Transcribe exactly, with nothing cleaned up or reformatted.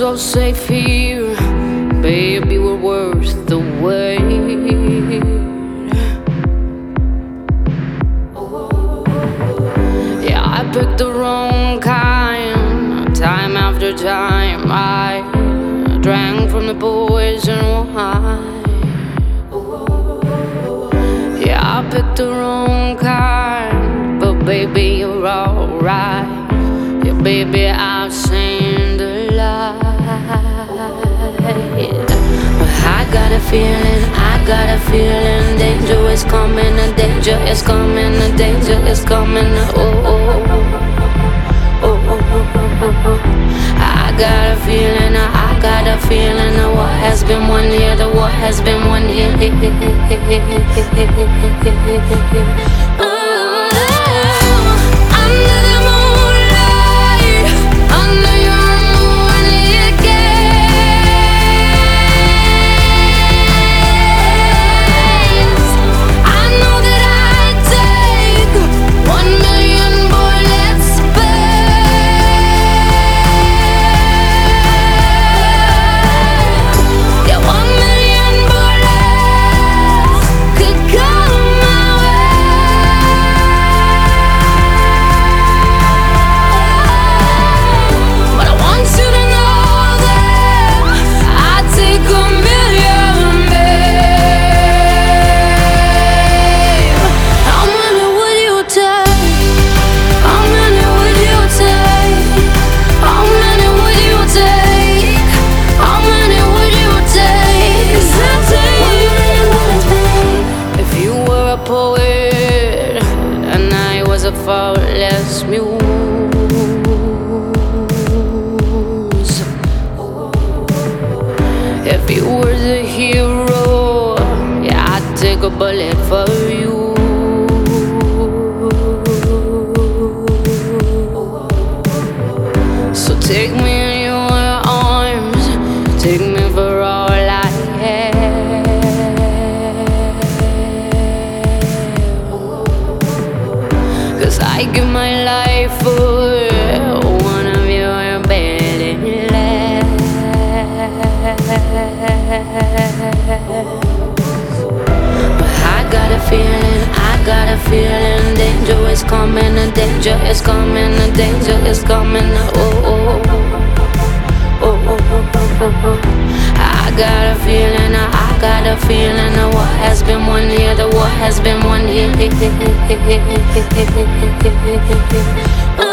so safe here, baby, we're worth the wait. Yeah, I picked the wrong kind, time after time. I drank from the poison wine. Yeah, I picked the wrong kind, but baby, you're alright. Yeah, baby, I've seen the light. I got a feeling, I got a feeling, danger is coming, the danger is coming, the danger is coming. Oh, oh, oh, oh, oh, oh, oh. I got a feeling, I got a feeling, the war has been won here, the war has been won here. Oh. Poet, and I was a faultless muse. If you were the hero, yeah, I'd take a bullet for you. So take me in your arms, take me for all I have. I give my life for one of your belly laughs. But I got a feeling, I got a feeling, danger is coming, the danger is coming, the danger is coming. Oh, oh, oh, oh, oh, oh, oh. I got a feeling, I got a feeling, the war has been won here, the war has been won here.